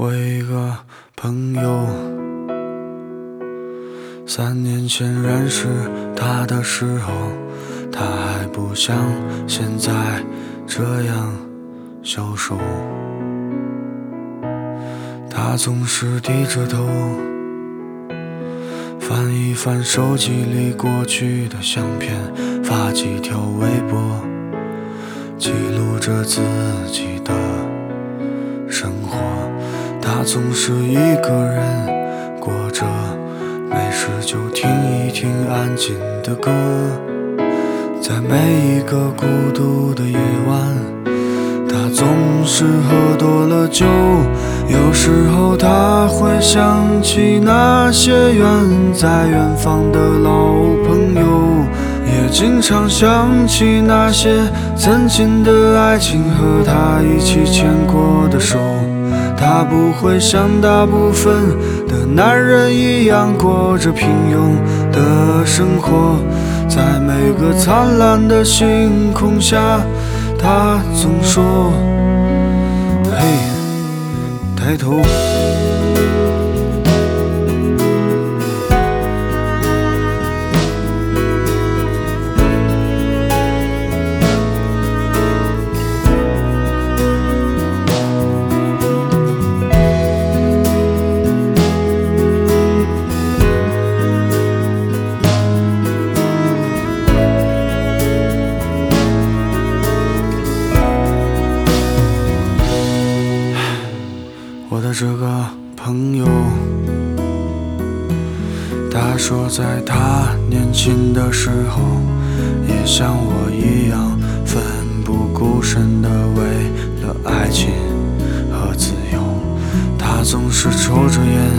我一个朋友，3年前认识他的时候，他还不像现在这样消瘦。他总是低着头，翻一翻手机里过去的相片，发几条微博，记录着自己的生活。他总是一个人过着，没事就听一听安静的歌，在每一个孤独的夜晚，他总是喝多了酒。有时候他会想起那些远在远方的老朋友，也经常想起那些曾经的爱情和他一起牵过的手。他不会像大部分的男人一样过着平庸的生活，在每个灿烂的星空下，他总说嘿，抬头。我的这个朋友，他说在他年轻的时候，也像我一样奋不顾身的为了爱情和自由。他总是抽着烟，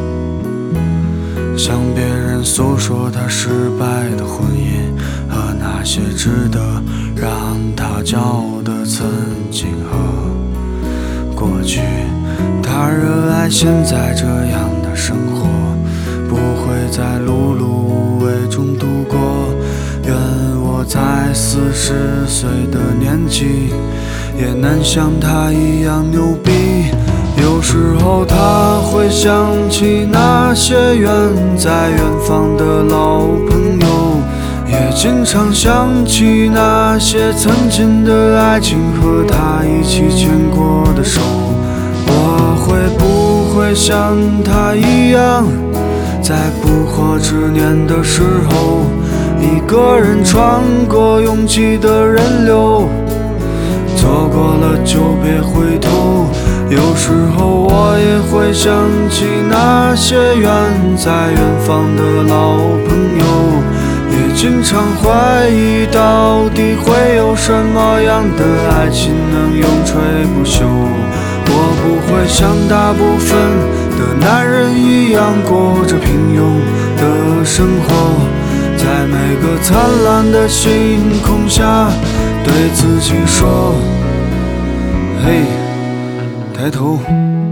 向别人诉说他失败的婚姻和那些值得让他骄傲的曾经和过去。他热爱现在这样的生活，不会在碌碌无为中度过。愿我在40岁的年纪，也能像他一样牛逼。有时候他会想起那些远在远方的老朋友，也经常想起那些曾经的爱情和他一起牵过的手。我会不会像他一样，在不惑之年的时候，一个人穿过拥挤的人流，错过了就别回头。有时候我也会想起那些远在远方的老朋友，也经常怀疑到底会有什么样的爱情能永垂不朽。我不会像大部分的男人一样过着平庸的生活，在每个灿烂的星空下，对自己说嘿，抬头。